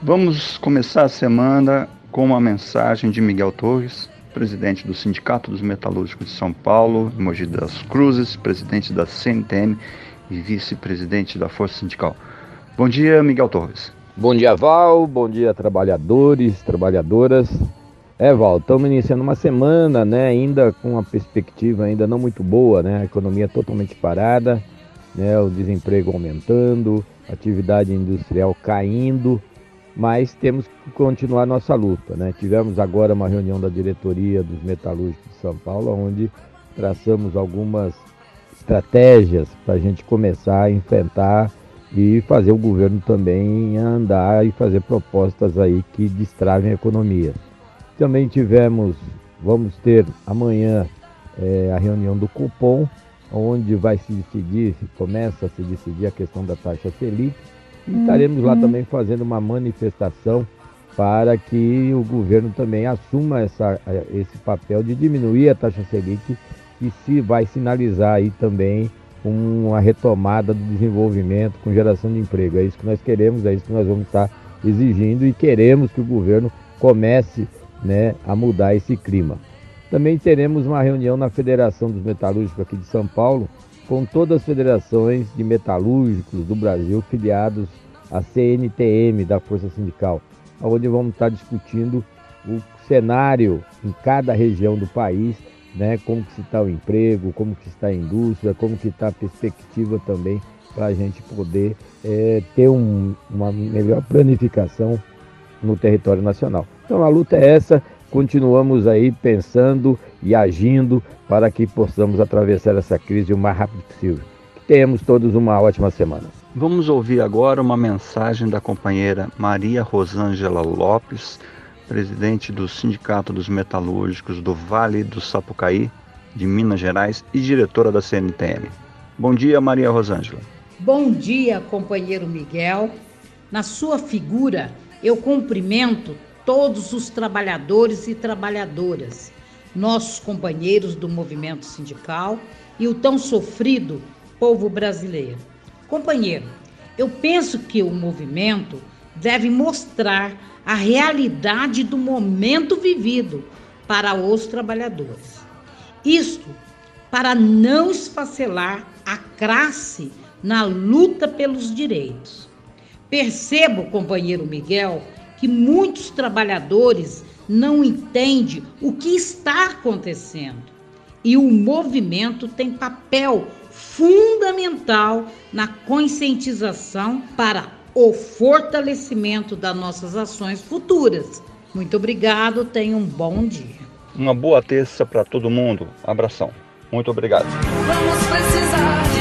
Vamos começar a semana com uma mensagem de Miguel Torres, presidente do Sindicato dos Metalúrgicos de São Paulo, em Mogi das Cruzes, presidente da CNTM e vice-presidente da Força Sindical. Bom dia, Miguel Torres. Bom dia, Val. Bom dia, trabalhadores, trabalhadoras. Val, estamos iniciando uma semana, né, ainda com uma perspectiva ainda não muito boa, né, a economia totalmente parada, né, o desemprego aumentando, a atividade industrial caindo, mas temos que continuar nossa luta, né. Tivemos agora uma reunião da diretoria dos metalúrgicos de São Paulo, onde traçamos algumas estratégias para a gente começar a enfrentar e fazer o governo também andar e fazer propostas aí que destravem a economia. Também vamos ter amanhã a reunião do Copom, onde começa a se decidir a questão da taxa Selic, e estaremos lá também fazendo uma manifestação para que o governo também assuma esse papel de diminuir a taxa Selic, e vai sinalizar aí também uma retomada do desenvolvimento com geração de emprego. É isso que nós queremos, é isso que nós vamos estar exigindo, e queremos que o governo comece, né, a mudar esse clima. Também teremos uma reunião na Federação dos Metalúrgicos aqui de São Paulo, com todas as federações de metalúrgicos do Brasil filiados à CNTM da Força Sindical, onde vamos estar discutindo o cenário em cada região do país, né, como que está o emprego, como que está a indústria, como que está a perspectiva também para a gente poder ter uma melhor planificação no território nacional. Então a luta é essa, continuamos aí pensando e agindo para que possamos atravessar essa crise o mais rápido possível. Que tenhamos todos uma ótima semana. Vamos ouvir agora uma mensagem da companheira Maria Rosângela Lopes, presidente do Sindicato dos Metalúrgicos do Vale do Sapucaí, de Minas Gerais, e diretora da CNTM. Bom dia, Maria Rosângela. Bom dia, companheiro Miguel. Na sua figura, eu cumprimento todos os trabalhadores e trabalhadoras, nossos companheiros do movimento sindical e o tão sofrido povo brasileiro. Companheiro, eu penso que o movimento deve mostrar a realidade do momento vivido para os trabalhadores. Isto para não esfacelar a classe na luta pelos direitos. Percebo, companheiro Miguel, que muitos trabalhadores não entendem o que está acontecendo. E o movimento tem papel fundamental na conscientização para o fortalecimento das nossas ações futuras. Muito obrigado, tenha um bom dia. Uma boa terça para todo mundo. Abração. Muito obrigado. Vamos precisar